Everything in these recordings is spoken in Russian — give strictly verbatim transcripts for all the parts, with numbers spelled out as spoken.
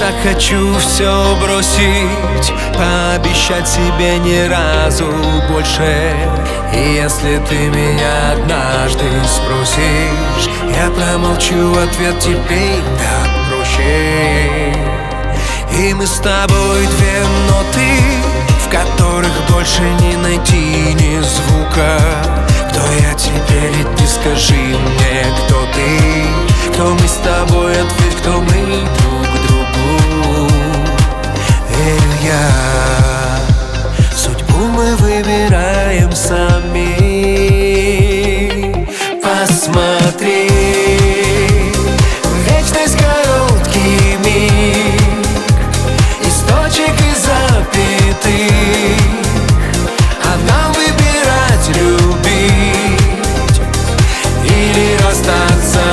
так хочу все бросить, пообещать себе ни разу больше. И если ты меня однажды спросишь, я промолчу, ответ теперь так проще. И мы с тобой две ноты, в которых больше не найти ни звука. Кто я теперь, и ты скажи мне, кто ты? Кто мы с тобой, ответь, кто мы друг другу. Верю я, судьбу мы выбираем сами. Посмотри, вечность короткий миг, источник и запятых, а нам выбирать, любить или расстаться.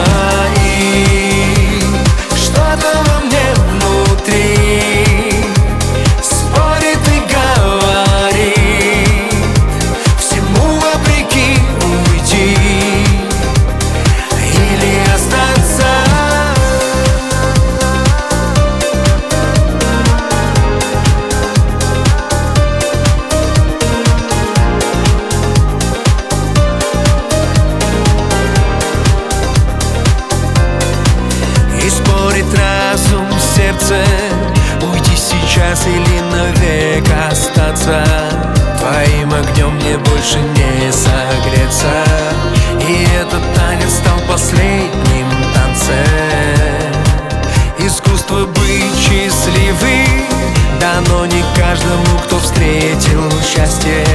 И что-то во мне внутри спорит и говорит: всему вопреки уйти или остаться. И спорит разум, сердце, уйти сейчас или навек остаться. Твоим огнем мне больше не согреться, и этот танец стал последним танцем. Искусство быть счастливым дано не каждому, кто встретил счастье.